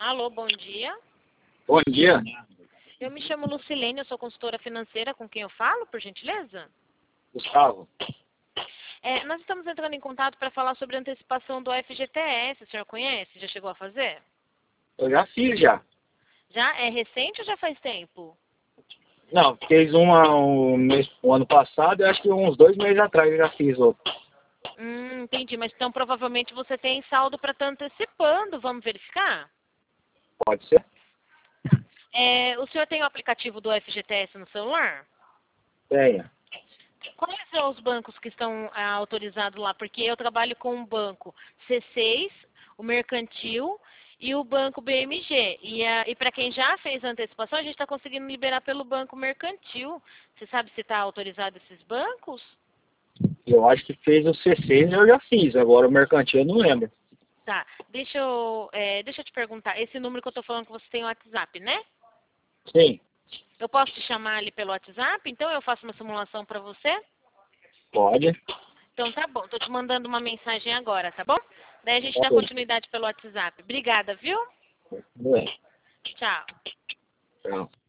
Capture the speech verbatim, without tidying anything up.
Alô, bom dia. Bom dia. Eu me chamo Lucilene, eu sou consultora financeira. Com quem eu falo, por gentileza? Gustavo. É, nós estamos entrando em contato para falar sobre a antecipação do F G T S. O senhor conhece? Já chegou a fazer? Eu já fiz já. Já? É recente ou já faz tempo? Não, fez uma um mês, o ano passado e acho que uns dois meses atrás eu já fiz outro. Hum, entendi. Mas então provavelmente você tem saldo para estar antecipando. Vamos verificar? Pode ser? É, o senhor tem o aplicativo do F G T S no celular? Tenha. Quais são os bancos que estão ah, autorizados lá? Porque eu trabalho com o banco C seis, o Mercantil e o banco B M G. E, ah, e para quem já fez a antecipação, a gente está conseguindo liberar pelo banco Mercantil. Você sabe se está autorizado esses bancos? Eu acho que fez o C seis eu já fiz, agora o mercantil eu não lembro. Tá, deixa eu, é, deixa eu te perguntar. Esse número que eu estou falando que você tem o WhatsApp, né? Sim, Eu posso te chamar ali pelo WhatsApp? Então eu faço uma simulação para você? pode. Então tá bom, tô te mandando uma mensagem agora, tá bom? Daí a gente dá Pode. continuidade pelo WhatsApp. Obrigada, viu? Tudo bem. Tchau. Tchau.